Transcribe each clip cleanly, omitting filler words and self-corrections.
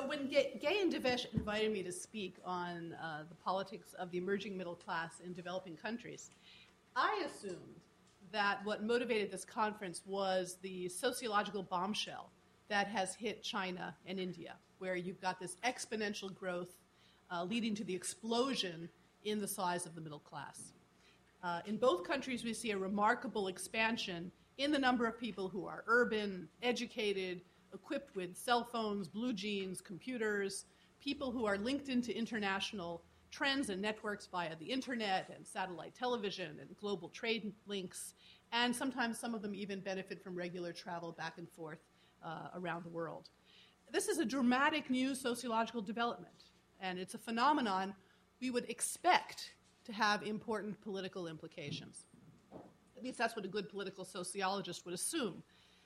So when Gay and Devesh invited me to speak on the politics of the emerging middle class in developing countries, I assumed that what motivated this conference was the sociological bombshell that has hit China and India, where you've got this exponential growth leading to the explosion in the size of the middle class. In both countries, we see a remarkable expansion in the number of people who are urban, educated, equipped with cell phones, blue jeans, computers, people who are linked into international trends and networks via the internet and satellite television and global trade links, and sometimes some of them even benefit from regular travel back and forth around the world. This is a dramatic new sociological development, and it's a phenomenon we would expect to have important political implications. At least that's what a good political sociologist would assume.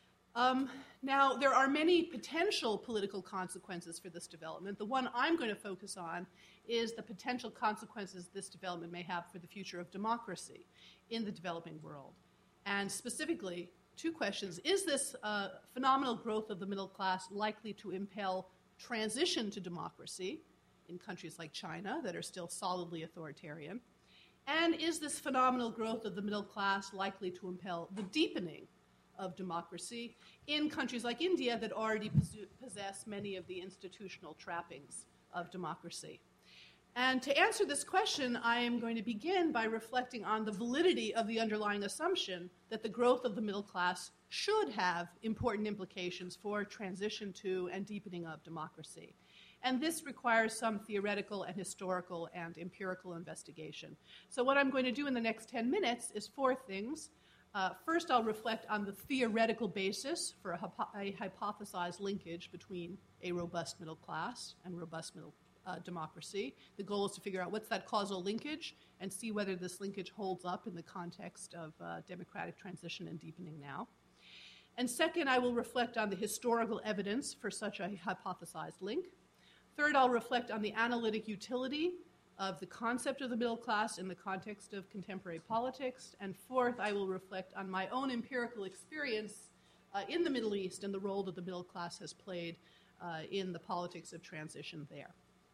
Now, there are many potential political consequences for this development. The one I'm going to focus on is the potential consequences this development may have for the future of democracy in the developing world. And specifically, two questions. Is this phenomenal growth of the middle class likely to impel transition to democracy in countries like China that are still solidly authoritarian? And is this phenomenal growth of the middle class likely to impel the deepening of democracy in countries like India that already possess many of the institutional trappings of democracy? And to answer this question, I am going to begin by reflecting on the validity of the underlying assumption that the growth of the middle class should have important implications for transition to and deepening of democracy. And this requires some theoretical and historical and empirical investigation. So what I'm going to do in the next 10 minutes is four things. First, I'll reflect on the theoretical basis for a hypothesized linkage between a robust middle class and robust middle democracy. The goal is to figure out what's that causal linkage and see whether this linkage holds up in the context of democratic transition and deepening now. And second, I will reflect on the historical evidence for such a hypothesized link. Third, I'll reflect on the analytic utility of the concept of the middle class in the context of contemporary politics. And fourth, I will reflect on my own empirical experience in the Middle East and the role that the middle class has played in the politics of transition there.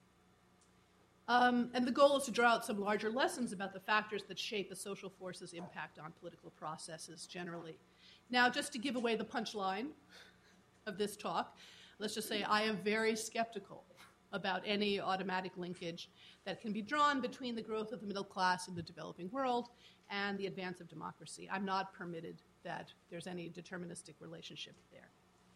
And the goal is to draw out some larger lessons about the factors that shape a social force's impact on political processes generally. Now, just to give away the punchline of this talk, let's just say I am very skeptical about any automatic linkage that can be drawn between the growth of the middle class in the developing world and the advance of democracy. I'm not permitted that there's any deterministic relationship there.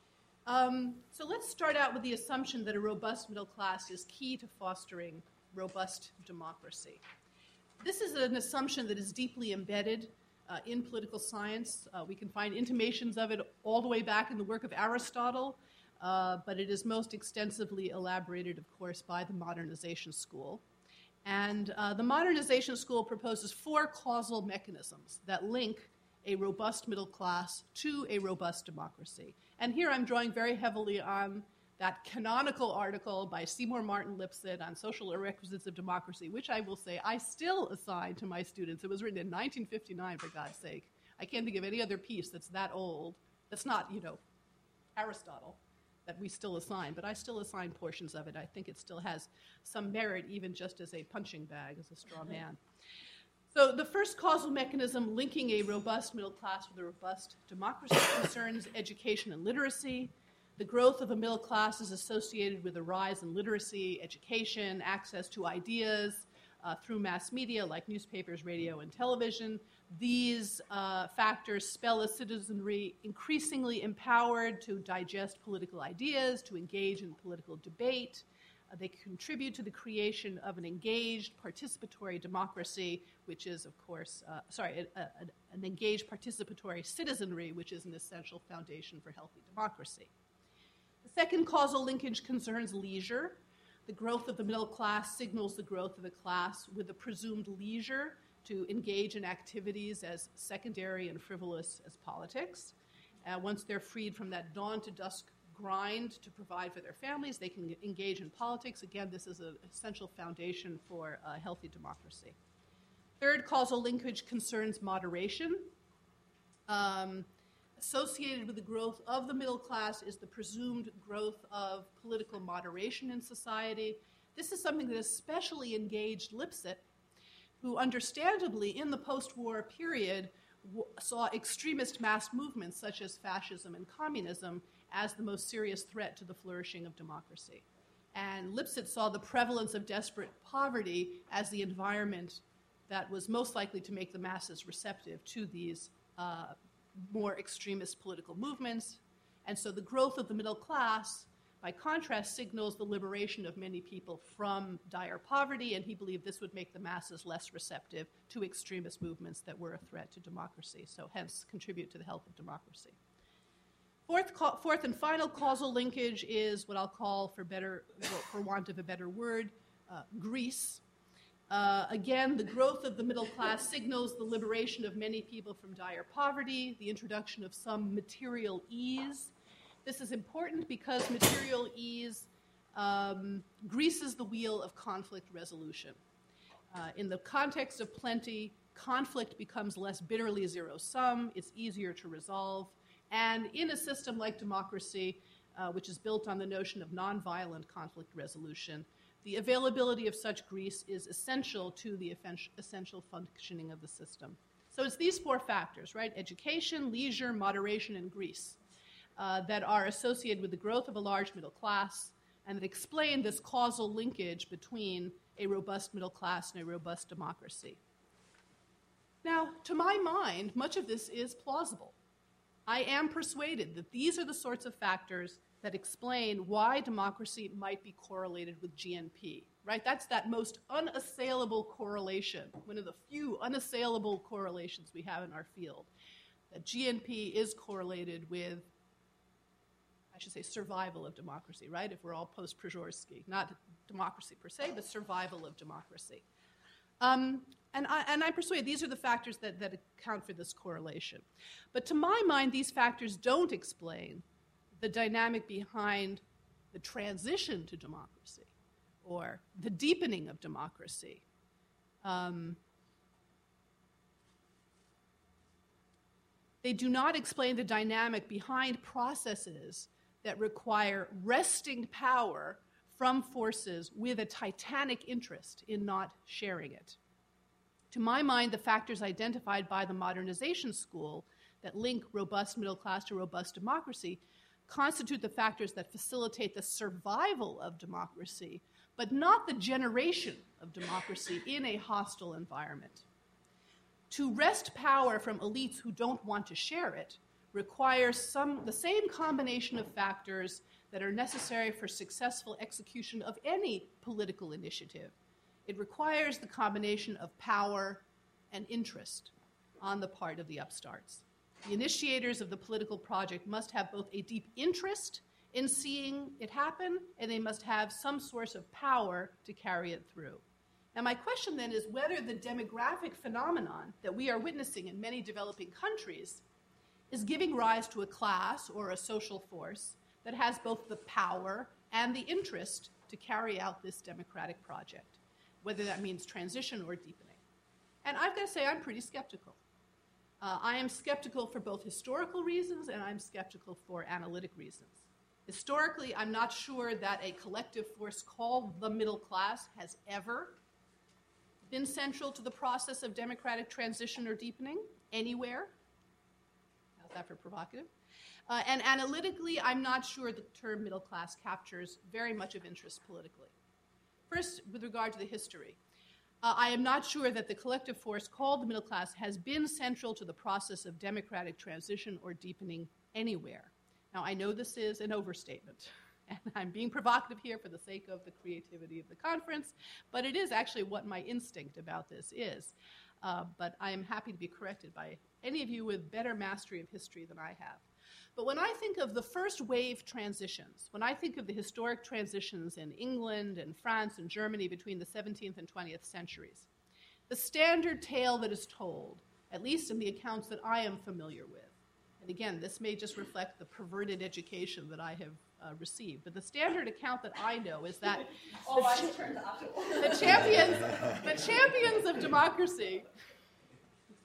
So let's start out with the assumption that a robust middle class is key to fostering robust democracy. This is an assumption that is deeply embedded in political science. We can find intimations of it all the way back in the work of Aristotle, but it is most extensively elaborated, of course, by the modernization school. And the modernization school proposes four causal mechanisms that link a robust middle class to a robust democracy. And here I'm drawing very heavily on that canonical article by Seymour Martin Lipset on social requisites of democracy, which I will say I still assign to my students. It was written in 1959, for God's sake. I can't think of any other piece that's that old, that's not, Aristotle, that we still assign, but I still assign portions of it. I think it still has some merit, even just as a punching bag, as a straw man. So the first causal mechanism linking a robust middle class with a robust democracy concerns education and literacy. The growth of a middle class is associated with a rise in literacy, education, access to ideas through mass media like newspapers, radio, and television. These factors spell a citizenry increasingly empowered to digest political ideas, to engage in political debate. They contribute to the creation of an engaged participatory democracy, which is, of course, an engaged participatory citizenry, which is an essential foundation for healthy democracy. The second causal linkage concerns leisure. The growth of the middle class signals the growth of a class with a presumed leisure to engage in activities as secondary and frivolous as politics. Once they're freed from that dawn to dusk grind to provide for their families, they can engage in politics. Again, this is an essential foundation for a healthy democracy. Third causal linkage concerns moderation. associated with the growth of the middle class is the presumed growth of political moderation in society. This is something that especially engaged Lipset, who understandably in the post-war period saw extremist mass movements such as fascism and communism as the most serious threat to the flourishing of democracy. And Lipset saw the prevalence of desperate poverty as the environment that was most likely to make the masses receptive to these more extremist political movements. And so the growth of the middle class, by contrast, signals the liberation of many people from dire poverty, and he believed this would make the masses less receptive to extremist movements that were a threat to democracy, so hence contribute to the health of democracy. Fourth and final causal linkage is what I'll call, for want of a better word, Greece. Again, the growth of the middle class signals the liberation of many people from dire poverty, the introduction of some material ease. This is important because material ease greases the wheel of conflict resolution. In the context of plenty, conflict becomes less bitterly zero-sum, it's easier to resolve, and in a system like democracy, which is built on the notion of nonviolent conflict resolution, the availability of such grease is essential to the essential functioning of the system. So it's these four factors, right? Education, leisure, moderation, and grease that are associated with the growth of a large middle class and that explain this causal linkage between a robust middle class and a robust democracy. Now, to my mind, much of this is plausible. I am persuaded that these are the sorts of factors that explain why democracy might be correlated with GNP, right? That's that most unassailable correlation, one of the few unassailable correlations we have in our field, that GNP is correlated with, I should say, survival of democracy, right? If we're all post-Przeworski, not democracy per se, but survival of democracy. And I'm persuaded these are the factors that account for this correlation. But to my mind, these factors don't explain the dynamic behind the transition to democracy or the deepening of democracy. They do not explain the dynamic behind processes that require wresting power from forces with a titanic interest in not sharing it. To my mind, the factors identified by the modernization school that link robust middle class to robust democracy constitute the factors that facilitate the survival of democracy, but not the generation of democracy in a hostile environment. To wrest power from elites who don't want to share it requires the same combination of factors that are necessary for successful execution of any political initiative. It requires the combination of power and interest on the part of the upstarts. The initiators of the political project must have both a deep interest in seeing it happen, and they must have some source of power to carry it through. Now, my question then is whether the demographic phenomenon that we are witnessing in many developing countries is giving rise to a class or a social force that has both the power and the interest to carry out this democratic project, whether that means transition or deepening. And I've got to say, I'm pretty skeptical. I am skeptical for both historical reasons and I'm skeptical for analytic reasons. Historically, I'm not sure that a collective force called the middle class has ever been central to the process of democratic transition or deepening anywhere. How's that for provocative? And analytically, I'm not sure the term middle class captures very much of interest politically. First, with regard to the history, I am not sure that the collective force called the middle class has been central to the process of democratic transition or deepening anywhere. Now, I know this is an overstatement, and I'm being provocative here for the sake of the creativity of the conference, but it is actually what my instinct about this is. But I am happy to be corrected by any of you with better mastery of history than I have. But when I think of the first wave transitions, when I think of the historic transitions in England and France and Germany between the 17th and 20th centuries, the standard tale that is told, at least in the accounts that I am familiar with, and again, this may just reflect the perverted education that I have received, but the standard account that I know is that the champions of democracy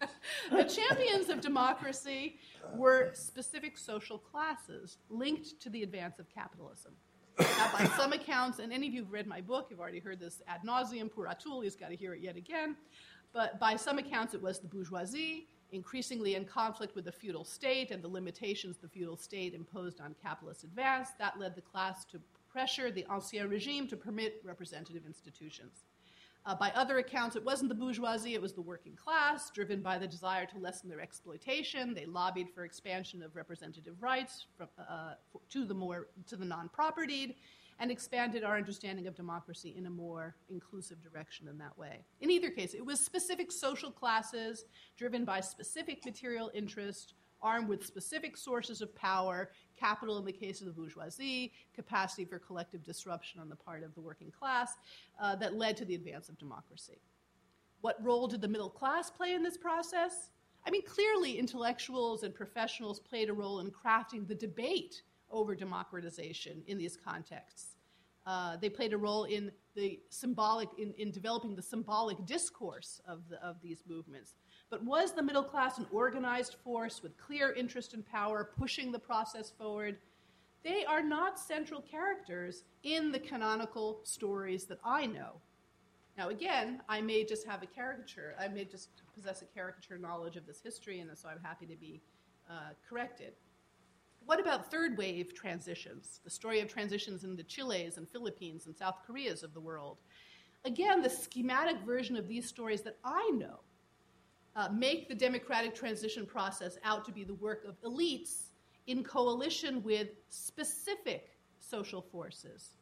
The champions of democracy were specific social classes linked to the advance of capitalism. Now, by some accounts, and any of you who've read my book, you've already heard this ad nauseum, pour Atul, he's got to hear it yet again. But by some accounts, it was the bourgeoisie, increasingly in conflict with the feudal state and the limitations the feudal state imposed on capitalist advance. That led the class to pressure the Ancien Regime to permit representative institutions. By other accounts, it wasn't the bourgeoisie, it was the working class, driven by the desire to lessen their exploitation. They lobbied for expansion of representative rights to the non-propertied, and expanded our understanding of democracy in a more inclusive direction in that way. In either case, it was specific social classes driven by specific material interest, armed with specific sources of power, capital in the case of the bourgeoisie, capacity for collective disruption on the part of the working class, that led to the advance of democracy. What role did the middle class play in this process? I mean, clearly intellectuals and professionals played a role in crafting the debate over democratization in these contexts. They played a role in the in developing the symbolic discourse of these movements. But was the middle class an organized force with clear interest and power pushing the process forward? They are not central characters in the canonical stories that I know. Now, again, I may just have a caricature. I may just possess a caricature knowledge of this history, and so I'm happy to be corrected. What about third wave transitions? The story of transitions in the Chiles and Philippines and South Koreas of the world. Again, the schematic version of these stories that I know make the democratic transition process out to be the work of elites in coalition with specific social forces,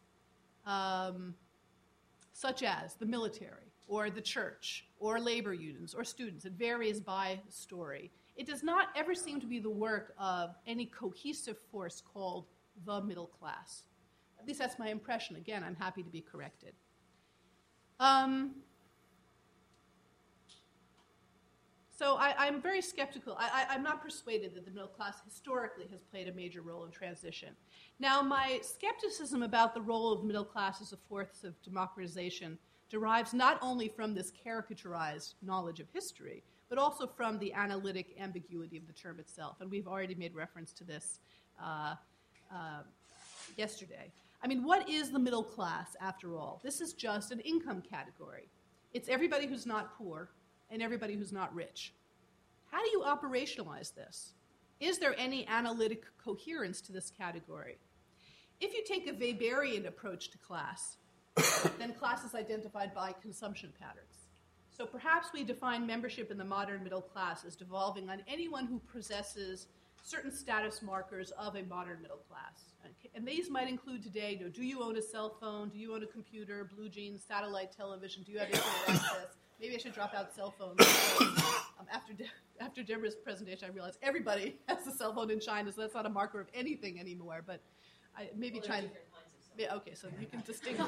such as the military, or the church, or labor unions, or students. It varies by story. It does not ever seem to be the work of any cohesive force called the middle class. At least that's my impression. Again, I'm happy to be corrected. So I'm very skeptical. I'm not persuaded that the middle class historically has played a major role in transition. Now, my skepticism about the role of the middle class as a force of democratization derives not only from this caricaturized knowledge of history, but also from the analytic ambiguity of the term itself. And we've already made reference to this yesterday. I mean, what is the middle class, after all? This is just an income category. It's everybody who's not poor and everybody who's not rich. How do you operationalize this? Is there any analytic coherence to this category? If you take a Weberian approach to class, then class is identified by consumption patterns. So perhaps we define membership in the modern middle class as devolving on anyone who possesses certain status markers of a modern middle class. And these might include today, do you own a cell phone? Do you own a computer, blue jeans, satellite television? Do you have internet access? Maybe I should drop out cell phones. After Deborah's presentation, I realized everybody has a cell phone in China, so that's not a marker of anything anymore. But maybe China. Yeah, okay, so you can distinguish.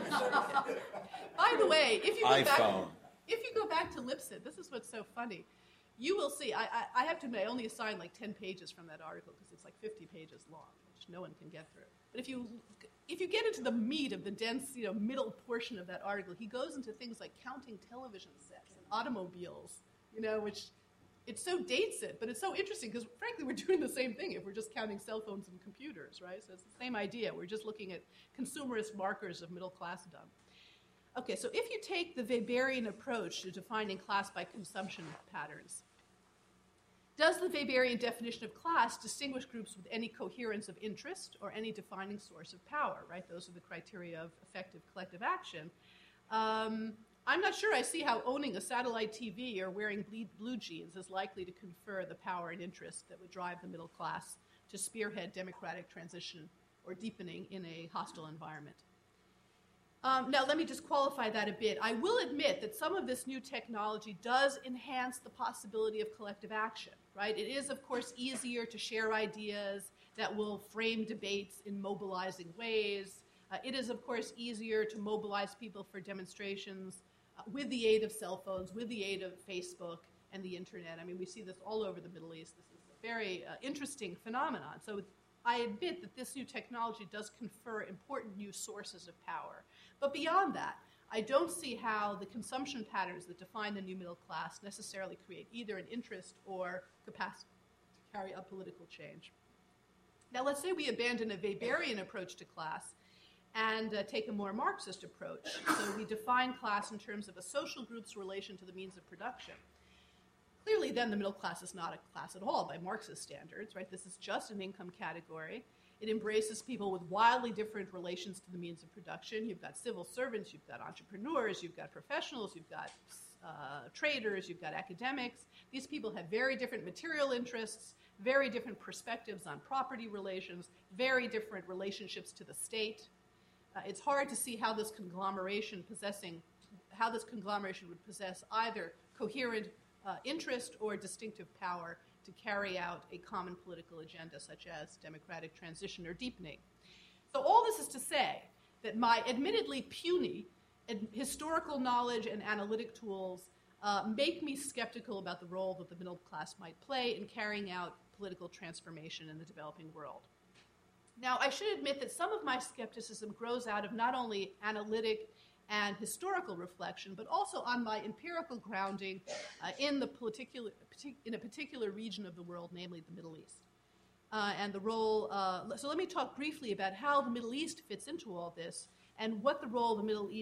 By the way, if you go back to Lipset, this is what's so funny. You will see. I have to admit, I only assigned like 10 pages from that article because it's like 50 pages long, which no one can get through. But if you get into the meat of the dense, middle portion of that article, he goes into things like counting television sets and automobiles, which it so dates it, but it's so interesting because, frankly, we're doing the same thing if we're just counting cell phones and computers, right? So it's the same idea. We're just looking at consumerist markers of middle classdom. Okay, so if you take the Weberian approach to defining class by consumption patterns, does the Weberian definition of class distinguish groups with any coherence of interest or any defining source of power, right? Those are the criteria of effective collective action. I'm not sure I see how owning a satellite TV or wearing blue jeans is likely to confer the power and interest that would drive the middle class to spearhead democratic transition or deepening in a hostile environment. Now, let me just qualify that a bit. I will admit that some of this new technology does enhance the possibility of collective action, right? It is, of course, easier to share ideas that will frame debates in mobilizing ways. It is, of course, easier to mobilize people for demonstrations with the aid of cell phones, with the aid of Facebook and the internet. I mean, we see this all over the Middle East. This is a very interesting phenomenon. So I admit that this new technology does confer important new sources of power. But beyond that, I don't see how the consumption patterns that define the new middle class necessarily create either an interest or capacity to carry out political change. Now, let's say we abandon a Weberian approach to class and take a more Marxist approach. So we define class in terms of a social group's relation to the means of production. Clearly, then, the middle class is not a class at all by Marxist standards, right? This is just an income category. It embraces people with wildly different relations to the means of production. You've got civil servants, you've got entrepreneurs, you've got professionals, you've got traders, you've got academics. These people have very different material interests, very different perspectives on property relations, very different relationships to the state. It's hard to see how this conglomeration would possess either coherent interest or distinctive power to carry out a common political agenda such as democratic transition or deepening. So all this is to say that my admittedly puny historical knowledge and analytic tools make me skeptical about the role that the middle class might play in carrying out political transformation in the developing world. Now, I should admit that some of my skepticism grows out of not only analytic and historical reflection, but also on my empirical grounding in a particular region of the world, namely the Middle East. And the role, so let me talk briefly about how the Middle East fits into all this and what the role the middle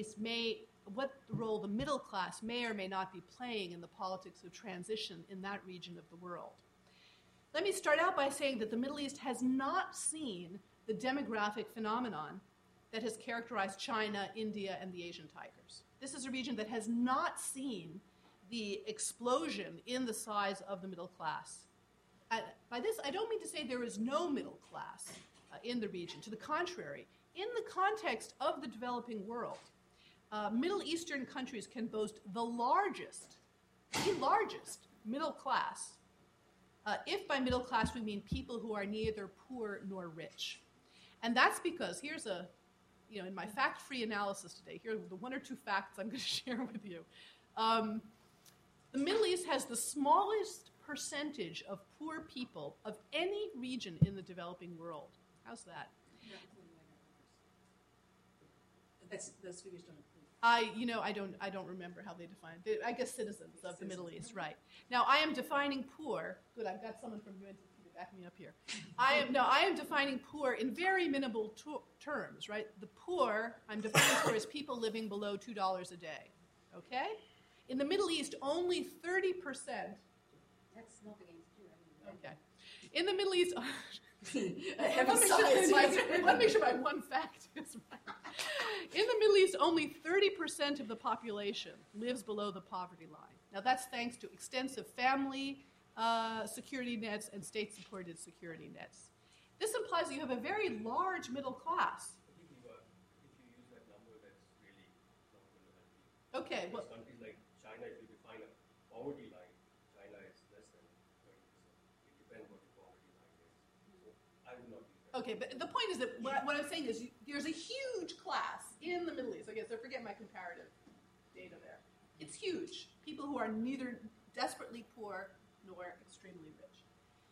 class may or may not be playing in the politics of transition in that region of the world. Let me start out by saying that the Middle East has not seen the demographic phenomenon that has characterized China, India, and the Asian tigers. This is a region that has not seen the explosion in the size of the middle class. By this, I don't mean to say there is no middle class in the region. To the contrary, in the context of the developing world, Middle Eastern countries can boast the largest middle class. If by middle class we mean people who are neither poor nor rich. And that's because, in my fact-free analysis today, here are the one or two facts I'm going to share with you. The Middle East has the smallest percentage of poor people of any region in the developing world. How's that? Those figures don't include. I don't remember how they define it. I guess citizens of the Middle East, right? Now, I am defining poor. Good, I've got someone from UNDP to back me up here. I am defining poor in very minimal terms, right? The poor, I'm defining poor as people living below $2 a day, okay? In the Middle East, only 30%. That's nothing against you. Okay. In the Middle East, Let me make sure my one fact is right. In the Middle East, only 30% of the population lives below the poverty line. Now, that's thanks to extensive family security nets and state-supported security nets. This implies that you have a very large middle class. If you use that number, that's really not going to help you. Okay. Well, countries like China, if you define a poverty line, China is less than 30%. It depends what the poverty line is. So I would not use that. okay, but the point is that what I'm saying is there's a huge class in the Middle East. Okay, so forget my comparative data there. It's huge. People who are neither desperately poor nor extremely rich.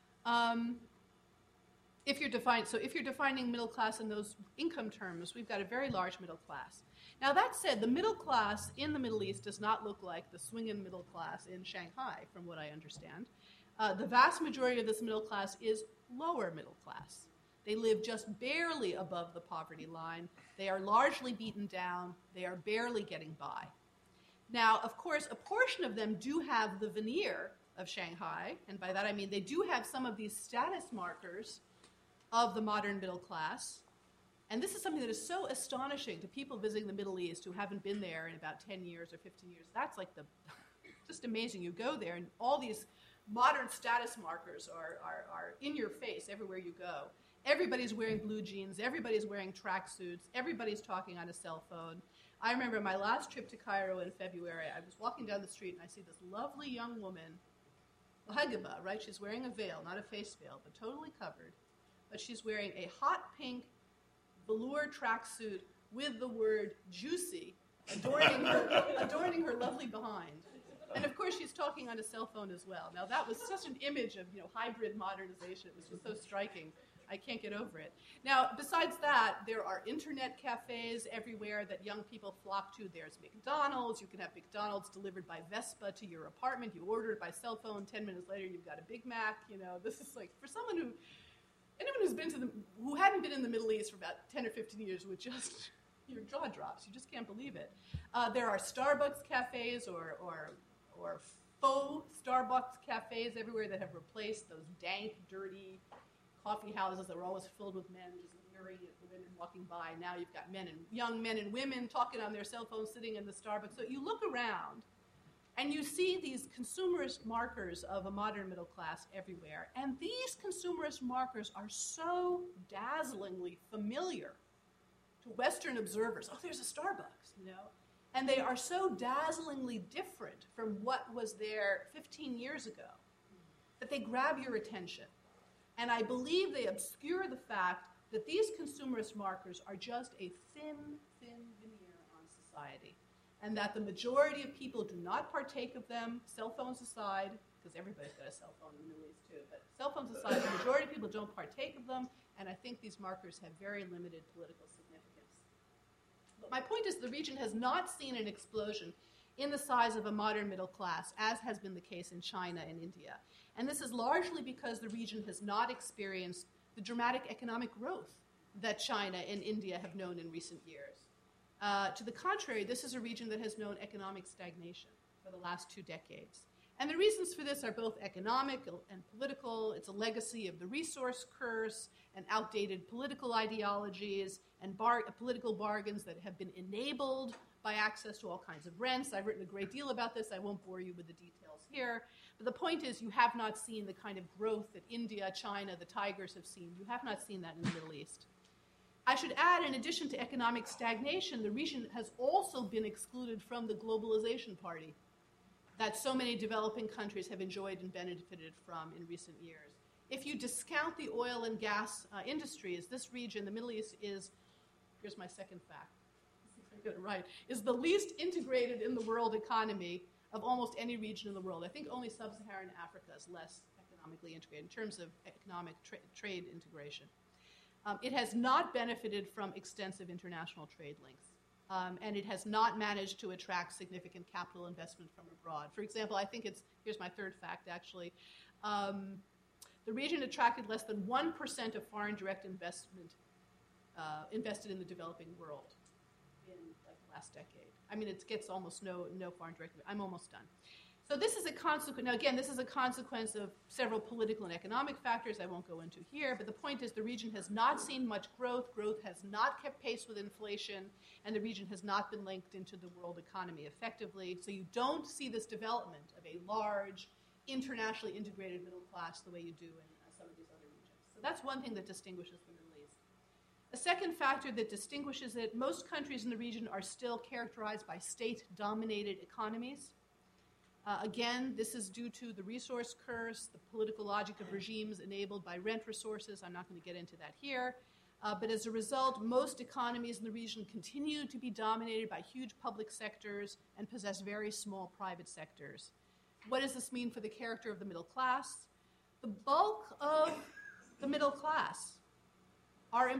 If you're defining middle class in those income terms, we've got a very large middle class. Now, that said, the middle class in the Middle East does not look like the swinging middle class in Shanghai, from what I understand. The vast majority of this middle class is lower middle class. They live just barely above the poverty line. They are largely beaten down. They are barely getting by. Now, of course, a portion of them do have the veneer of Shanghai, and by that I mean they do have some of these status markers of the modern middle class. And this is something that is so astonishing to people visiting the Middle East who haven't been there in about 10 years or 15 years. That's like just amazing. You go there and all these modern status markers are in your face everywhere you go. Everybody's wearing blue jeans. Everybody's wearing tracksuits. Everybody's talking on a cell phone. I remember my last trip to Cairo in February. I was walking down the street and I see this lovely young woman, Hagaba, right? She's wearing a veil, not a face veil, but totally covered. But she's wearing a hot pink velour tracksuit with the word juicy adorning her lovely behind. And of course, she's talking on a cell phone as well. Now, that was such an image of hybrid modernization. It was just so striking I can't get over it. Now, besides that, there are internet cafes everywhere that young people flock to. There's McDonald's. You can have McDonald's delivered by Vespa to your apartment. You order it by cell phone. 10 minutes later, you've got a Big Mac. This is like, for anyone who hadn't been in the Middle East for about 10 or 15 years would just, your jaw drops. You just can't believe it. There are Starbucks cafes or faux Starbucks cafes everywhere that have replaced those dank, dirty coffee houses that were always filled with men just leering at the women walking by. Now you've got young men and women talking on their cell phones sitting in the Starbucks. So you look around and you see these consumerist markers of a modern middle class everywhere. And these consumerist markers are so dazzlingly familiar to Western observers. Oh, there's a Starbucks, And they are so dazzlingly different from what was there 15 years ago that they grab your attention. And I believe they obscure the fact that these consumerist markers are just a thin veneer on society, and that the majority of people do not partake of them, cell phones aside, because everybody's got a cell phone in the Middle East too, but cell phones aside, the majority of people don't partake of them, and I think these markers have very limited political significance. But my point is the region has not seen an explosion in the size of a modern middle class, as has been the case in China and India. And this is largely because the region has not experienced the dramatic economic growth that China and India have known in recent years. To the contrary, this is a region that has known economic stagnation for the last 2 decades. And the reasons for this are both economic and political. It's a legacy of the resource curse and outdated political ideologies and political bargains that have been enabled by access to all kinds of rents. I've written a great deal about this. I won't bore you with the details here. But the point is you have not seen the kind of growth that India, China, the tigers have seen. You have not seen that in the Middle East. I should add, in addition to economic stagnation, the region has also been excluded from the globalization party that so many developing countries have enjoyed and benefited from in recent years. If you discount the oil and gas industries, this region, the Middle East, here's my second fact, right, is the least integrated in the world economy of almost any region in the world. I think only sub-Saharan Africa is less economically integrated in terms of economic trade integration. It has not benefited from extensive international trade links. And it has not managed to attract significant capital investment from abroad. For example, I think here's my third fact actually, the region attracted less than 1% of foreign direct investment invested in the developing world in like the last decade. I mean, it gets almost no foreign direct investment. I'm almost done. So this is a consequence. Now again, this is a consequence of several political and economic factors I won't go into here, but the point is the region has not seen much growth. Growth has not kept pace with inflation, and the region has not been linked into the world economy effectively. So you don't see this development of a large, internationally integrated middle class the way you do in some of these other regions. So that's one thing that distinguishes the Middle East. A second factor that distinguishes it, most countries in the region are still characterized by state-dominated economies. Again, this is due to the resource curse, the political logic of regimes enabled by rent resources. I'm not going to get into that here. But as a result, most economies in the region continue to be dominated by huge public sectors and possess very small private sectors. What does this mean for the character of the middle class? The bulk of the middle class are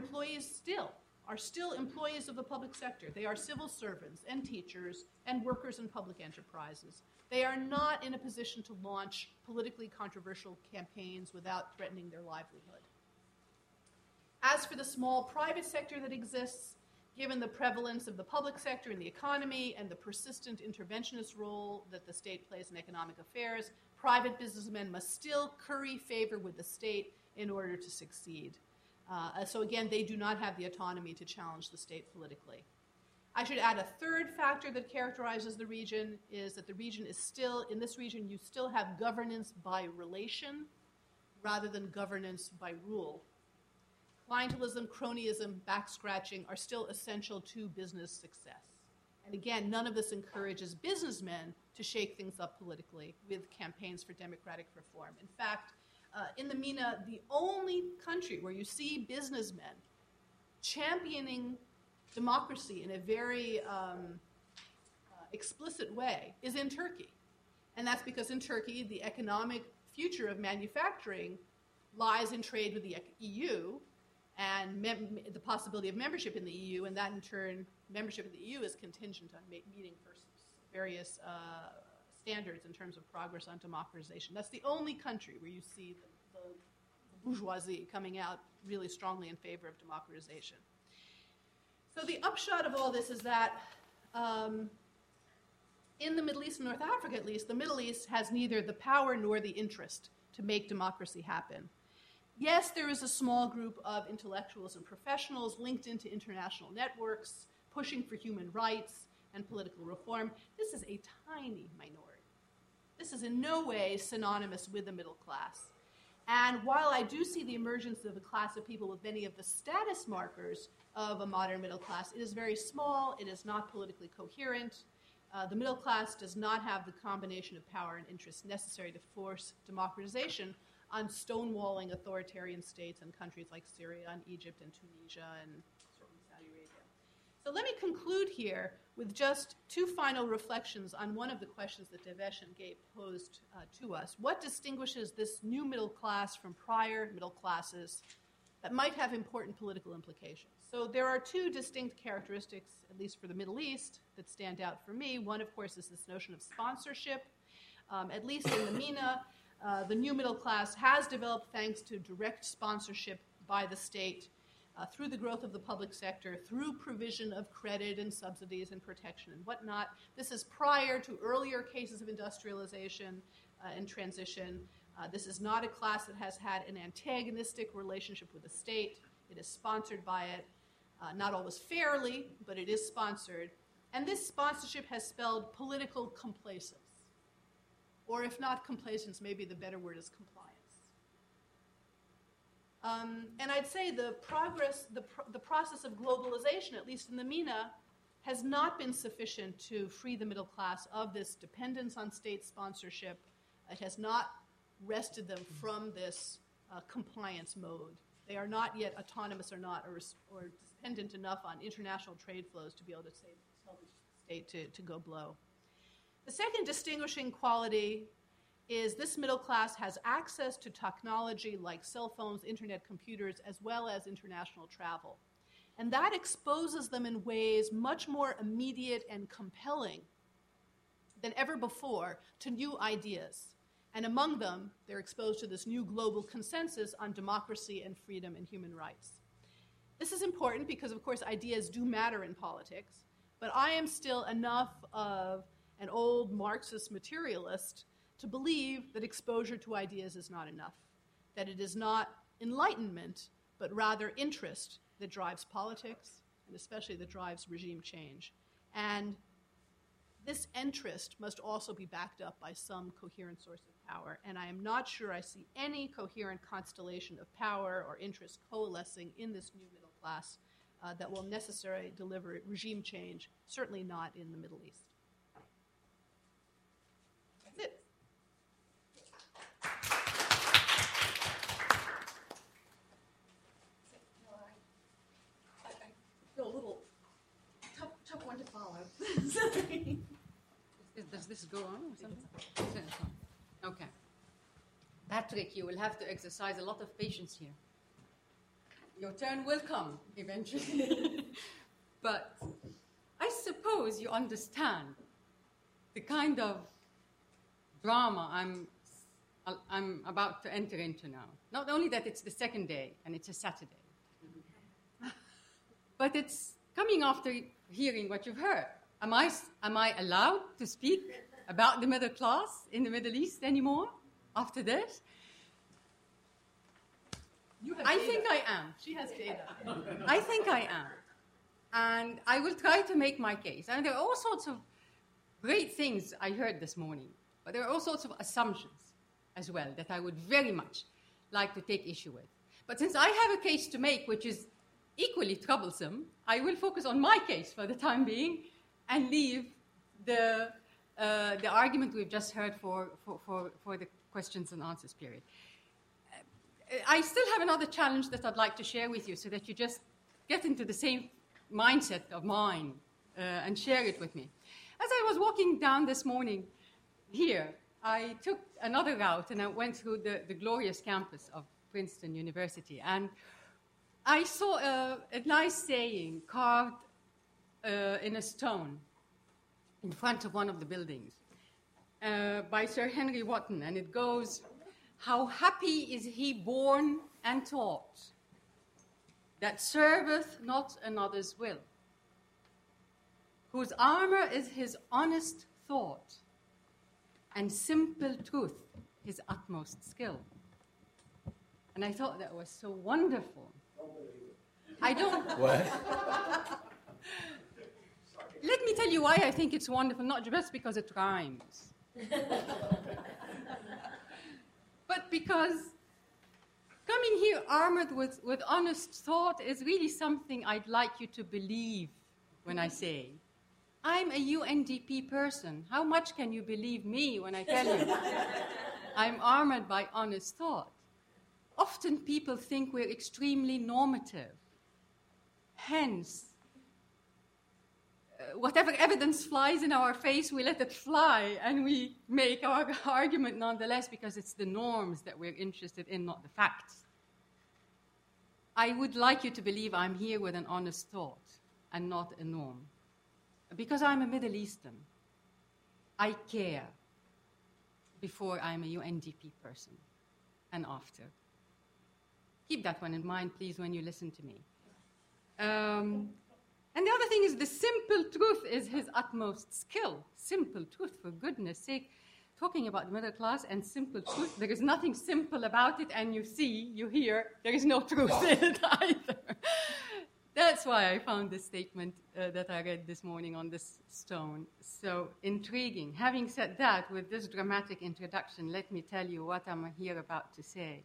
still employees of the public sector. They are civil servants and teachers and workers in public enterprises. They are not in a position to launch politically controversial campaigns without threatening their livelihood. As for the small private sector that exists, given the prevalence of the public sector in the economy and the persistent interventionist role that the state plays in economic affairs, private businessmen must still curry favor with the state in order to succeed. So again, they do not have the autonomy to challenge the state politically. I should add a third factor that characterizes the region is that the region is still, in this region, you still have governance by relation rather than governance by rule. Clientelism, cronyism, back-scratching are still essential to business success. And again, none of this encourages businessmen to shake things up politically with campaigns for democratic reform. In fact, in the MENA, the only country where you see businessmen championing democracy in a very explicit way is in Turkey. And that's because in Turkey, the economic future of manufacturing lies in trade with the EU and the possibility of membership in the EU, and that in turn, membership in the EU is contingent on meeting various standards in terms of progress on democratization. That's the only country where you see the bourgeoisie coming out really strongly in favor of democratization. So the upshot of all this is that in the Middle East and North Africa, at least, the Middle East has neither the power nor the interest to make democracy happen. Yes, there is a small group of intellectuals and professionals linked into international networks, pushing for human rights and political reform. This is a tiny minority. This is in no way synonymous with the middle class. And while I do see the emergence of a class of people with many of the status markers of a modern middle class, it is very small, it is not politically coherent. The middle class does not have the combination of power and interest necessary to force democratization on stonewalling authoritarian states in countries like Syria and Egypt and Tunisia and certainly Saudi Arabia. So let me conclude here with just two final reflections on one of the questions that Devesh and Gabe posed to us. What distinguishes this new middle class from prior middle classes that might have important political implications? So there are two distinct characteristics, at least for the Middle East, that stand out for me. One, of course, is this notion of sponsorship. At least in the MENA, the new middle class has developed thanks to direct sponsorship by the state through the growth of the public sector, through provision of credit and subsidies and protection and whatnot. This is prior to earlier cases of industrialization and transition. This is not a class that has had an antagonistic relationship with the state. It is sponsored by it, not always fairly, but it is sponsored. And this sponsorship has spelled political complacence. Or if not complacence, maybe the better word is compliance. And I'd say the process of globalization, at least in the MENA, has not been sufficient to free the middle class of this dependence on state sponsorship. It has not wrested them from this compliance mode. They are not yet autonomous or dependent enough on international trade flows to be able to tell the state to go blow. The second distinguishing quality is this middle class has access to technology like cell phones, internet computers, as well as international travel. And that exposes them in ways much more immediate and compelling than ever before to new ideas. And among them, they're exposed to this new global consensus on democracy and freedom and human rights. This is important because, of course, ideas do matter in politics, but I am still enough of an old Marxist materialist to believe that exposure to ideas is not enough, that it is not enlightenment, but rather interest that drives politics, and especially that drives regime change. And this interest must also be backed up by some coherent source of power, and I am not sure I see any coherent constellation of power or interest coalescing in this new middle class that will necessarily deliver regime change, certainly not in the Middle East. That's it. A little tough one to follow. Does this go on or something? Okay. Patrick, you will have to exercise a lot of patience here. Your turn will come eventually. But I suppose you understand the kind of drama I'm about to enter into now. Not only that it's the second day and it's a Saturday, but it's coming after hearing what you've heard. Am I allowed to speak about the middle class in the Middle East anymore after this? I think I am. She has data. I think I am. And I will try to make my case. And there are all sorts of great things I heard this morning, but there are all sorts of assumptions as well that I would very much like to take issue with. But since I have a case to make which is equally troublesome, I will focus on my case for the time being and leave the argument we've just heard for the questions and answers period. I still have another challenge that I'd like to share with you so that you just get into the same mindset of mine and share it with me. As I was walking down this morning here, I took another route and I went through the glorious campus of Princeton University. And I saw a nice saying carved in a stone in front of one of the buildings by Sir Henry Wotton, and it goes, "How happy is he born and taught, that serveth not another's will, whose armor is his honest thought, and simple truth his utmost skill." And I thought that was so wonderful. I don't. What? Let me tell you why I think it's wonderful, not just because it rhymes, but because coming here armored with honest thought is really something I'd like you to believe when I say, I'm a UNDP person. How much can you believe me when I tell you I'm armored by honest thought? Often people think we're extremely normative. Hence, whatever evidence flies in our face, we let it fly, and we make our argument nonetheless because it's the norms that we're interested in, not the facts. I would like you to believe I'm here with an honest thought and not a norm. Because I'm a Middle Eastern, I care before I'm a UNDP person and after. Keep that one in mind, please, when you listen to me. And the other thing is the simple truth is his utmost skill. Simple truth, for goodness sake. Talking about the middle class and simple truth, there is nothing simple about it, and you see, you hear, there is no truth in it either. That's why I found this statement that I read this morning on this stone so intriguing. Having said that, with this dramatic introduction, let me tell you what I'm here about to say.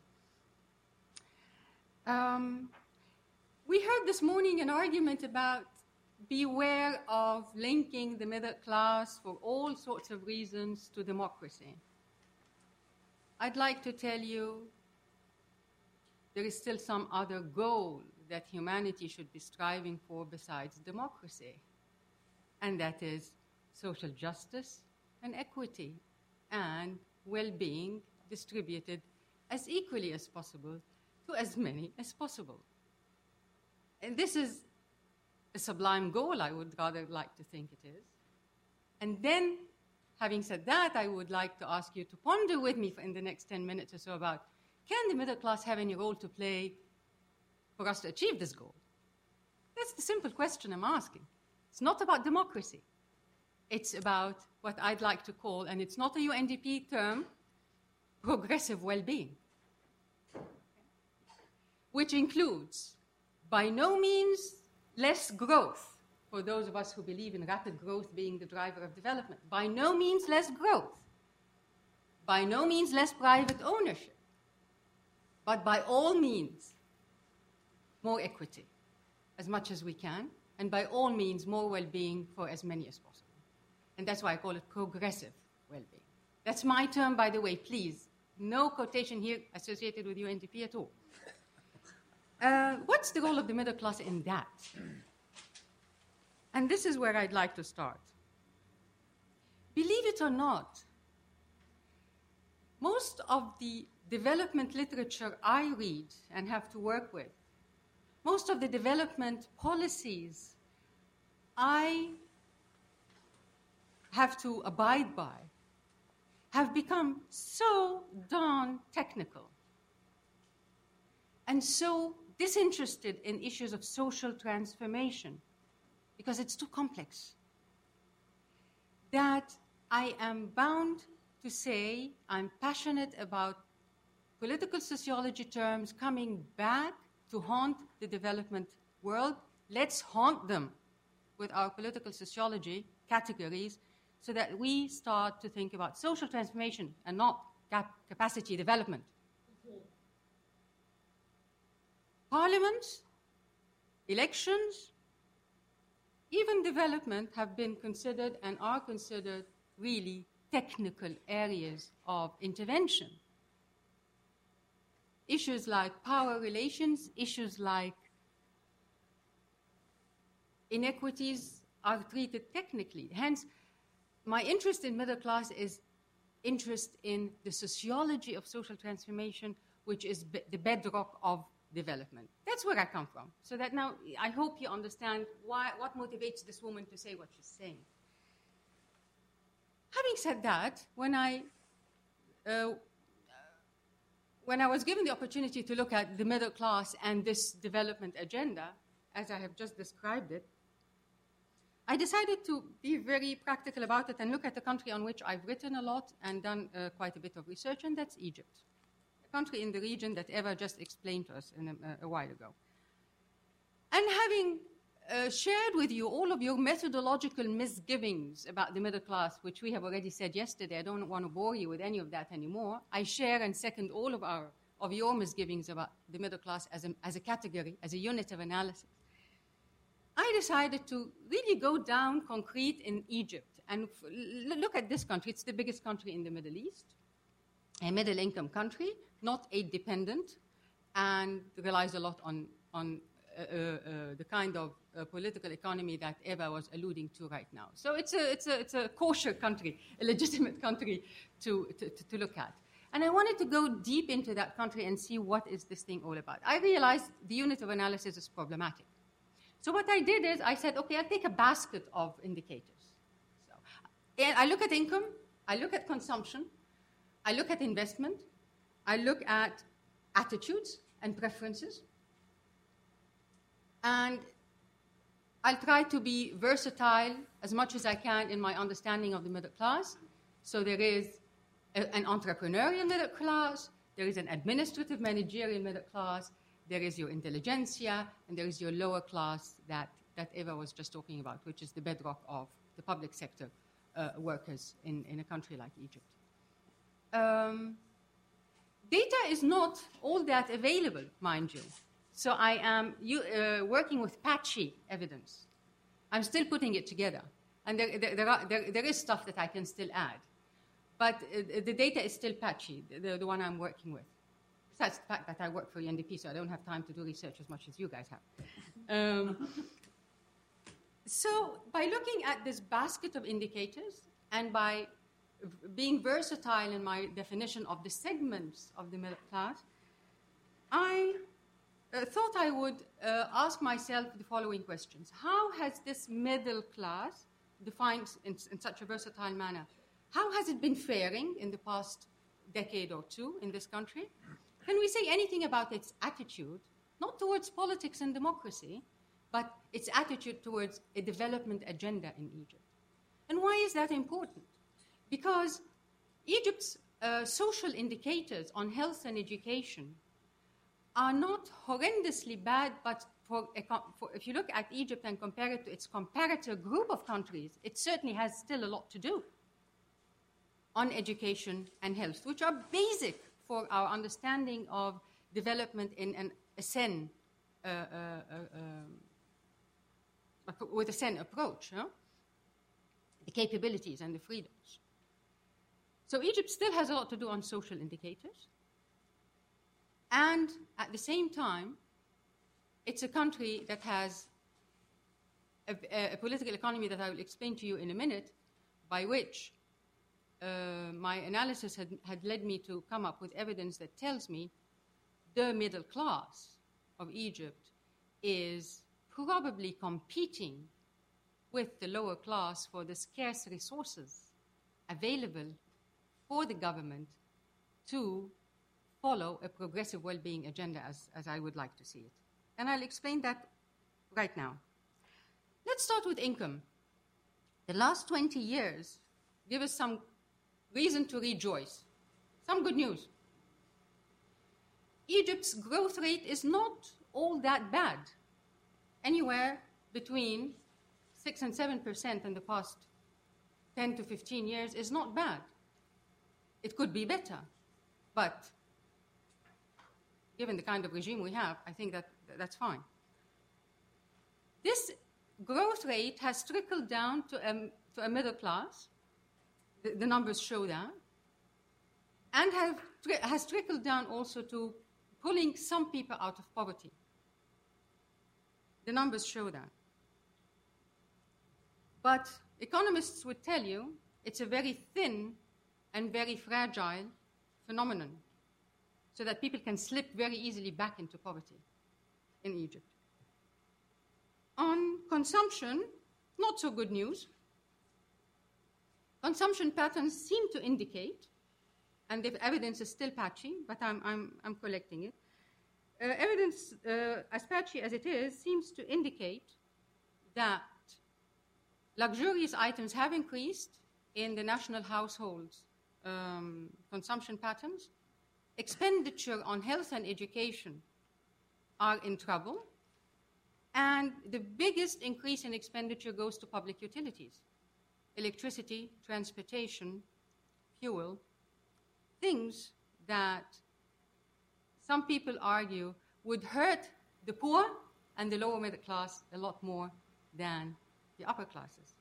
We heard this morning an argument about beware of linking the middle class for all sorts of reasons to democracy. I'd like to tell you there is still some other goal that humanity should be striving for besides democracy, and that is social justice and equity and well-being distributed as equally as possible to as many as possible. And this is a sublime goal, I would rather like to think it is. And then, having said that, I would like to ask you to ponder with me in the next 10 minutes or so about, can the middle class have any role to play for us to achieve this goal? That's the simple question I'm asking. It's not about democracy. It's about what I'd like to call, and it's not a UNDP term, progressive well-being, which includes, by no means, less growth, for those of us who believe in rapid growth being the driver of development. By no means less growth. By no means less private ownership. But by all means, more equity, as much as we can, and by all means, more well-being for as many as possible. And that's why I call it progressive well-being. That's my term, by the way, please. No quotation here associated with UNDP at all. What's the role of the middle class in that? And this is where I'd like to start. Believe it or not, most of the development literature I read and have to work with, most of the development policies I have to abide by, have become so darn technical and so disinterested in issues of social transformation, because it's too complex, that I am bound to say I'm passionate about political sociology terms coming back to haunt the development world. Let's haunt them with our political sociology categories so that we start to think about social transformation and not capacity development. Parliaments, elections, even development have been considered and are considered really technical areas of intervention. Issues like power relations, issues like inequities are treated technically. Hence, my interest in middle class is interest in the sociology of social transformation which is the bedrock of development. That's where I come from. So that now I hope you understand what motivates this woman to say what she's saying. Having said that, when I was given the opportunity to look at the middle class and this development agenda, as I have just described it, I decided to be very practical about it and look at the country on which I've written a lot and done quite a bit of research, and that's Egypt, a country in the region that Eva just explained to us a while ago. And having shared with you all of your methodological misgivings about the middle class, which we have already said yesterday, I don't want to bore you with any of that anymore. I share and second all of your misgivings about the middle class as a category, as a unit of analysis. I decided to really go down concrete in Egypt and look at this country. It's the biggest country in the Middle East, a middle-income country, not aid-dependent, and relies a lot on the kind of political economy that Eva was alluding to right now. So it's a kosher country, a legitimate country to look at. And I wanted to go deep into that country and see what is this thing all about. I realized the unit of analysis is problematic. So what I did is I said, okay, I'll take a basket of indicators. And I look at income, I look at consumption, I look at investment, I look at attitudes and preferences, and I'll try to be versatile as much as I can in my understanding of the middle class. So there is an entrepreneurial middle class, there is an administrative managerial middle class, there is your intelligentsia, and there is your lower class that Eva was just talking about, which is the bedrock of the public sector workers in a country like Egypt. Data is not all that available, mind you. So I am working with patchy evidence. I'm still putting it together. And there is stuff that I can still add. But the data is still patchy, the one I'm working with. Besides the fact that I work for UNDP, so I don't have time to do research as much as you guys have. So by looking at this basket of indicators and by being versatile in my definition of the segments of the middle class, I thought I would ask myself the following questions. How has this middle class, defined in such a versatile manner, how has it been faring in the past decade or two in this country? Can we say anything about its attitude, not towards politics and democracy, but its attitude towards a development agenda in Egypt? And why is that important? Because Egypt's social indicators on health and education are not horrendously bad, but if you look at Egypt and compare it to its comparator group of countries, it certainly has still a lot to do on education and health, which are basic for our understanding of development in a SEN, with a SEN approach, the capabilities and the freedoms. So Egypt still has a lot to do on social indicators. And at the same time, it's a country that has a political economy that I will explain to you in a minute, by which my analysis had led me to come up with evidence that tells me the middle class of Egypt is probably competing with the lower class for the scarce resources available for the government to follow a progressive well-being agenda as I would like to see it. And I'll explain that right now. Let's start with income. The last 20 years give us some reason to rejoice. Some good news. Egypt's growth rate is not all that bad. Anywhere between 6 and 7% in the past 10 to 15 years is not bad. It could be better, but given the kind of regime we have, I think that's fine. This growth rate has trickled down to a middle class. The numbers show that. And has trickled down also to pulling some people out of poverty. The numbers show that. But economists would tell you it's a very thin and very fragile phenomenon. so that people can slip very easily back into poverty in Egypt. On consumption, not so good news. Consumption patterns seem to indicate, and the evidence is still patchy, but I'm collecting it. Evidence, as patchy as it is, seems to indicate that luxurious items have increased in the national households' consumption patterns. Expenditure on health and education are in trouble. And the biggest increase in expenditure goes to public utilities: electricity, transportation, fuel, things that some people argue would hurt the poor and the lower middle class a lot more than the upper classes.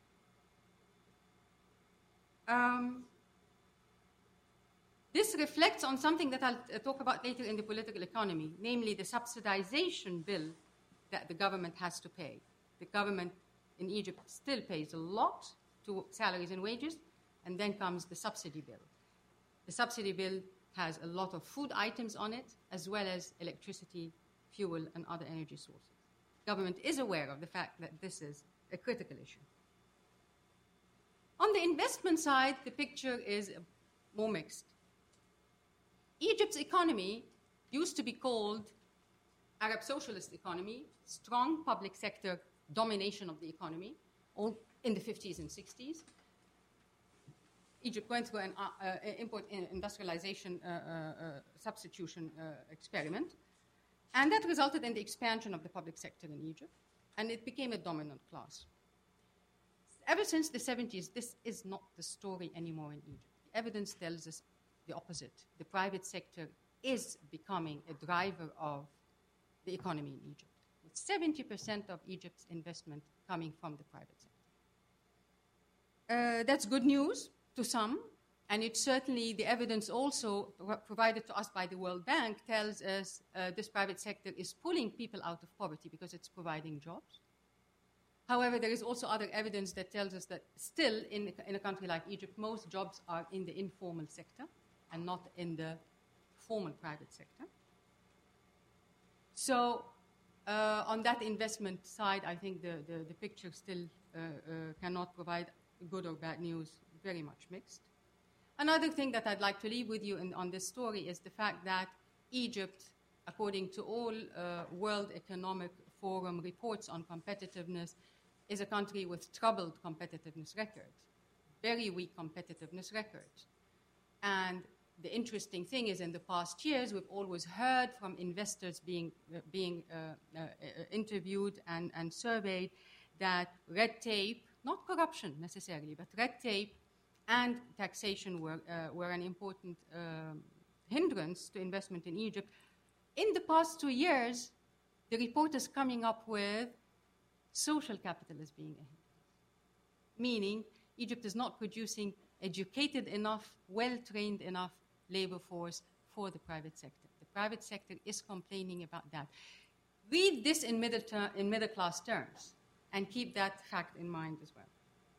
This reflects on something that I'll talk about later in the political economy, namely the subsidization bill that the government has to pay. The government in Egypt still pays a lot to salaries and wages, and then comes the subsidy bill. The subsidy bill has a lot of food items on it, as well as electricity, fuel, and other energy sources. Government is aware of the fact that this is a critical issue. On the investment side, the picture is more mixed. Egypt's economy used to be called Arab socialist economy, strong public sector domination of the economy, all in the 50s and 60s. Egypt went through an import industrialization substitution experiment, and that resulted in the expansion of the public sector in Egypt, and it became a dominant class. Ever since the 70s, this is not the story anymore in Egypt. The evidence tells us the opposite. The private sector is becoming a driver of the economy in Egypt, with 70% of Egypt's investment coming from the private sector. That's good news to some, and it's certainly the evidence also provided to us by the World Bank tells us this private sector is pulling people out of poverty because it's providing jobs. However, there is also other evidence that tells us that still in a country like Egypt, most jobs are in the informal sector and not in the formal private sector. So on that investment side, I think the picture still cannot provide good or bad news, very much mixed. Another thing that I'd like to leave with you on this story is the fact that Egypt, according to all World Economic Forum reports on competitiveness, is a country with troubled competitiveness record, very weak competitiveness record. And the interesting thing is in the past years, we've always heard from investors being interviewed and surveyed that red tape, not corruption necessarily, but red tape and taxation were an important hindrance to investment in Egypt. In the past 2 years, the report is coming up with social capital as being a hindrance, meaning Egypt is not producing educated enough, well-trained enough labor force for the private sector. The private sector is complaining about that. Read this in middle-class terms and keep that fact in mind as well.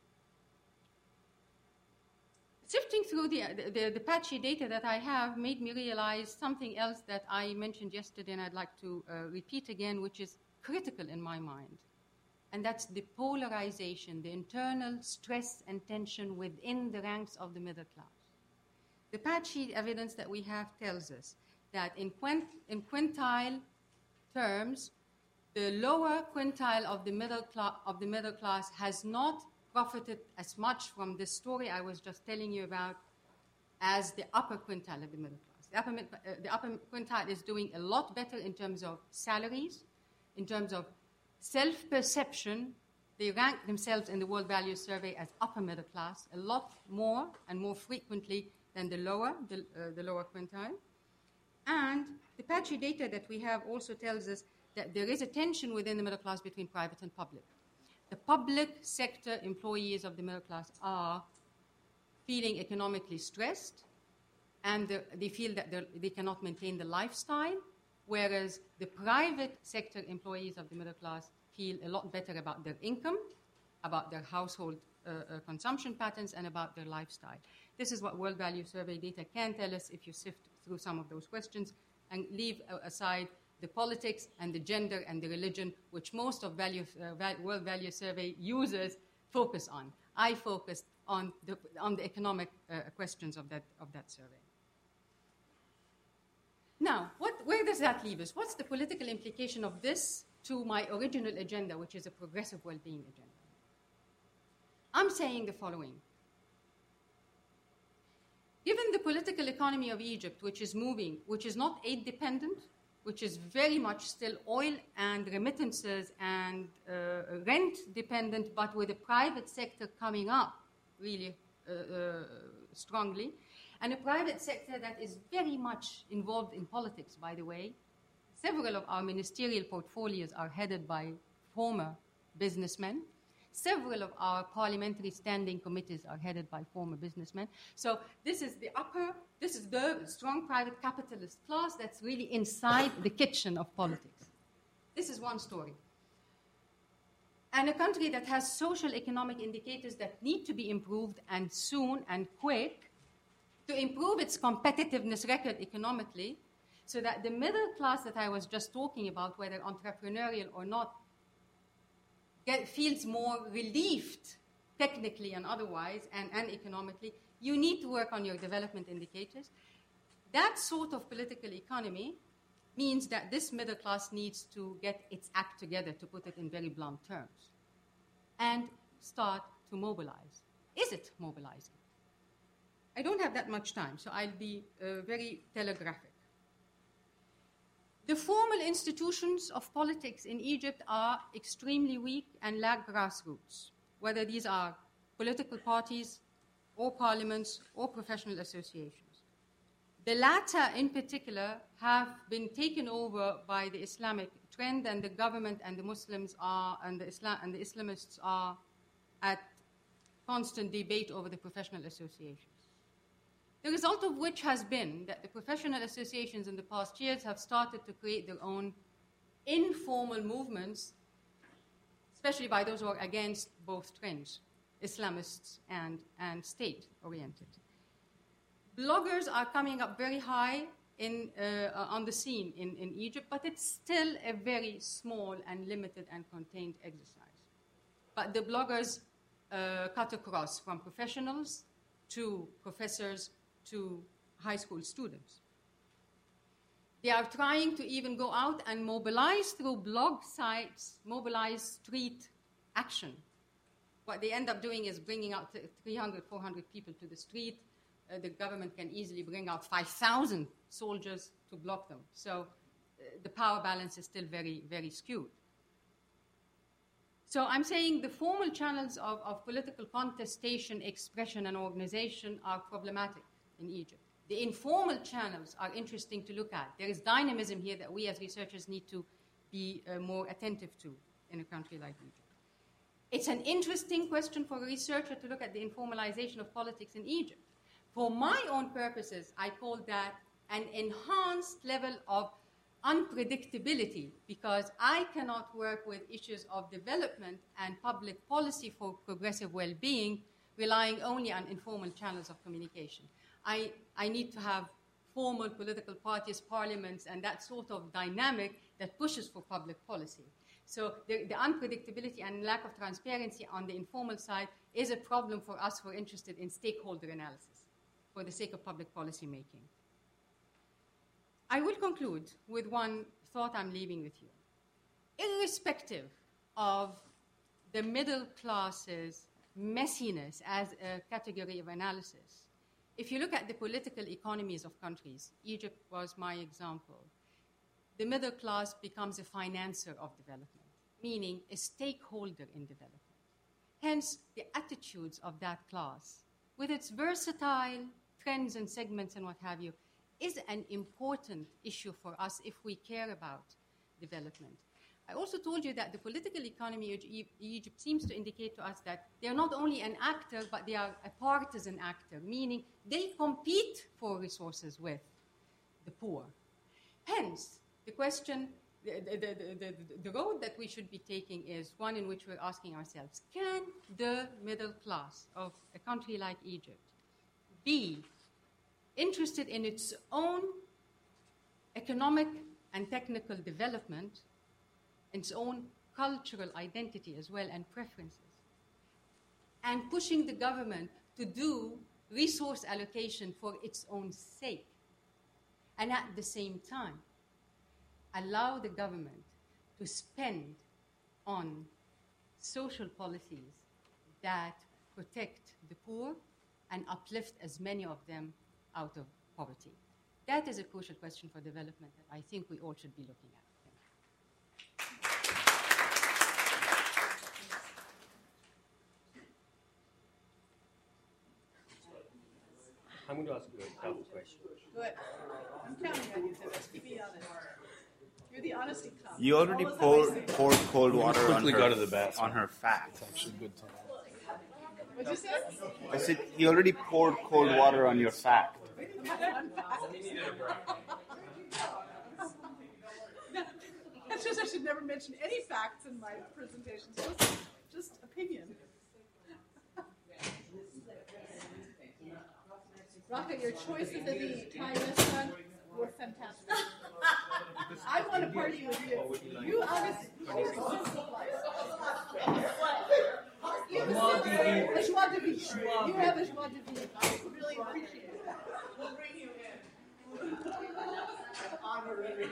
Sifting through the patchy data that I have made me realize something else that I mentioned yesterday and I'd like to repeat again, which is critical in my mind. And that's the polarization, the internal stress and tension within the ranks of the middle class. The patchy evidence that we have tells us that in quintile terms, the lower quintile of the middle class has not profited as much from this story I was just telling you about as the upper quintile of the middle class. The upper quintile is doing a lot better in terms of salaries, in terms of self-perception. They rank themselves in the World Values Survey as upper middle class a lot more and more frequently than the lower quintile. And the patchy data that we have also tells us that there is a tension within the middle class between private and public. The public sector employees of the middle class are feeling economically stressed, and they feel that they cannot maintain the lifestyle, whereas the private sector employees of the middle class feel a lot better about their income about their household consumption patterns, and about their lifestyle. This is what World Value Survey data can tell us if you sift through some of those questions and leave aside the politics and the gender and the religion, which most of World Value Survey users focus on. I focused on the economic questions of that survey. Now, where does that leave us? What's the political implication of this to my original agenda, which is a progressive well-being agenda? I'm saying the following. Given the political economy of Egypt, which is moving, which is not aid-dependent, which is very much still oil and remittances and rent-dependent, but with the private sector coming up really strongly, and a private sector that is very much involved in politics, by the way. Several of our ministerial portfolios are headed by former businessmen. Several of our parliamentary standing committees are headed by former businessmen. So this is the strong private capitalist class that's really inside the kitchen of politics. This is one story. And a country that has social economic indicators that need to be improved, and soon and quick, to improve its competitiveness record economically, so that the middle class that I was just talking about, whether entrepreneurial or not, feels more relieved technically and otherwise and economically. You need to work on your development indicators. That sort of political economy means that this middle class needs to get its act together, to put it in very blunt terms, and start to mobilize. Is it mobilizing? I don't have that much time, so I'll be very telegraphic. The formal institutions of politics in Egypt are extremely weak and lack grassroots, whether these are political parties or parliaments or professional associations. The latter, in particular, have been taken over by the Islamic trend, and the government and the Muslims and the Islamists are at constant debate over the professional associations. The result of which has been that the professional associations in the past years have started to create their own informal movements, especially by those who are against both trends, Islamists and state-oriented. Bloggers are coming up very high on the scene in Egypt, but it's still a very small and limited and contained exercise. But the bloggers cut across from professionals to professors to high school students. They are trying to even go out and mobilize through blog sites, mobilize street action. What they end up doing is bringing out 300, 400 people to the street. The government can easily bring out 5,000 soldiers to block them. So the power balance is still very, very skewed. So I'm saying the formal channels of political contestation, expression, and organization are problematic in Egypt. The informal channels are interesting to look at. There is dynamism here that we as researchers need to be more attentive to in a country like Egypt. It's an interesting question for a researcher to look at the informalization of politics in Egypt. For my own purposes, I call that an enhanced level of unpredictability, because I cannot work with issues of development and public policy for progressive well-being relying only on informal channels of communication. I need to have formal political parties, parliaments, and that sort of dynamic that pushes for public policy. So the unpredictability and lack of transparency on the informal side is a problem for us who are interested in stakeholder analysis for the sake of public policy making. I will conclude with one thought I'm leaving with you. Irrespective of the middle class's messiness as a category of analysis, if you look at the political economies of countries, Egypt was my example, the middle class becomes a financer of development, meaning a stakeholder in development. Hence, the attitudes of that class, with its versatile trends and segments and what have you, is an important issue for us if we care about development. I also told you that the political economy of Egypt seems to indicate to us that they are not only an actor, but they are a partisan actor, meaning they compete for resources with the poor. Hence, the question, the road that we should be taking is one in which we're asking ourselves, can the middle class of a country like Egypt be interested in its own economic and technical development, its own cultural identity as well and preferences, and pushing the government to do resource allocation for its own sake, and at the same time allow the government to spend on social policies that protect the poor and uplift as many of them out of poverty. That is a crucial question for development that I think we all should be looking at. I'm going to ask you a tough question. Good. I'm counting on you, Devesh. Be honest. You're the honesty cup. You already poured cold water on quickly her, go to the bathroom. on her fact. Actually, good time. What'd you say? I said, he already poured cold water on your fact. That's just I should never mention any facts in my presentations. Just opinion. Raka, your choices of the Thai restaurant were fantastic. I want to party with you. You honestly. You have a joie de vivre. You have a joie de vivre. I really appreciate it. We'll bring you in. Honorary.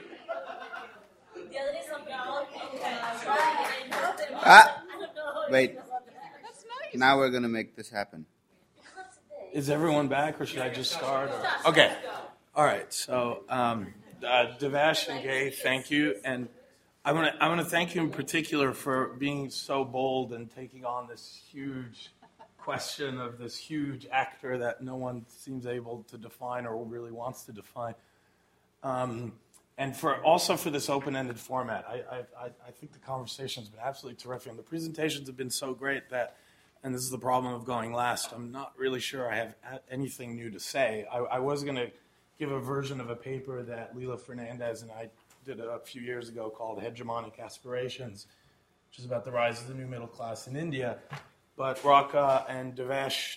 Wait, That's nice. now we're going to make this happen. Is everyone back, or should I just start? Or? Okay. All right. So, Devesh and Gay, thank you, and I want to thank you in particular for being so bold and taking on this huge question of this huge actor that no one seems able to define or really wants to define, and for this open-ended format. I think the conversation's been absolutely terrific, and the presentations have been so great that. And this is the problem of going last. I'm not really sure I have anything new to say. I was going to give a version of a paper that Lila Fernandez and I did a few years ago called Hegemonic Aspirations, which is about the rise of the new middle class in India. But Raka and Devesh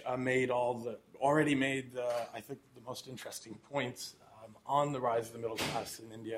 already made I think the most interesting points on the rise of the middle class in India.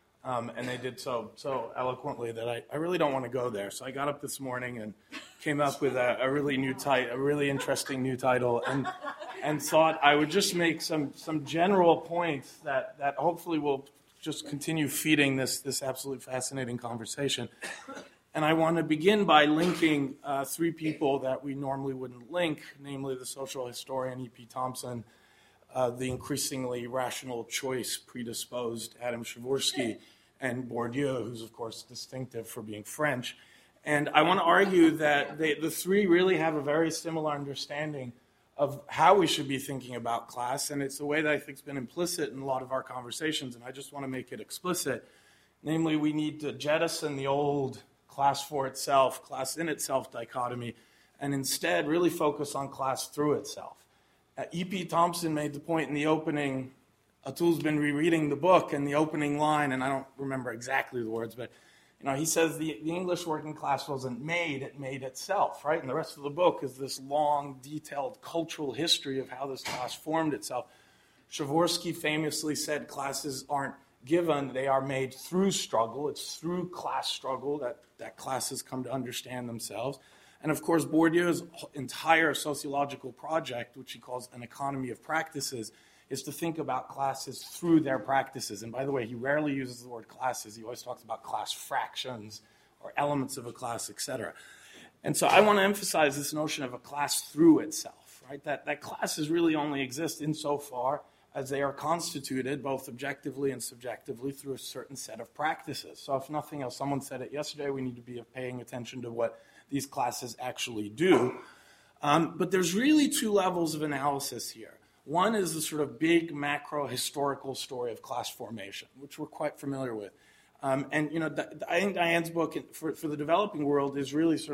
And they did so eloquently that I really don't want to go there. So I got up this morning and came up with a really interesting new title, and thought I would just make some general points that hopefully will just continue feeding this absolutely fascinating conversation. And I want to begin by linking three people that we normally wouldn't link, namely the social historian E.P. Thompson, the increasingly rational choice predisposed Adam Przeworski, and Bourdieu, who's, of course, distinctive for being French. And I want to argue that the three really have a very similar understanding of how we should be thinking about class, and it's a way that I think has been implicit in a lot of our conversations, and I just want to make it explicit. Namely, we need to jettison the old class for itself, class in itself dichotomy, and instead really focus on class through itself. E.P. Thompson made the point in the opening. Atul's been rereading the book, and the opening line, and I don't remember exactly the words, but he says the English working class wasn't made, it made itself, right? And the rest of the book is this long, detailed cultural history of how this class formed itself. Przeworski famously said classes aren't given, they are made through struggle. It's through class struggle that classes come to understand themselves. And of course, Bourdieu's entire sociological project, which he calls an economy of practices, is to think about classes through their practices. And by the way, he rarely uses the word classes. He always talks about class fractions or elements of a class, etc. And so I want to emphasize this notion of a class through itself, right? That classes really only exist insofar as they are constituted both objectively and subjectively through a certain set of practices. So if nothing else, someone said it yesterday, we need to be paying attention to what these classes actually do. But there's really two levels of analysis here. One is the sort of big macro historical story of class formation, which we're quite familiar with. I think Diane's book for the developing world is really sort of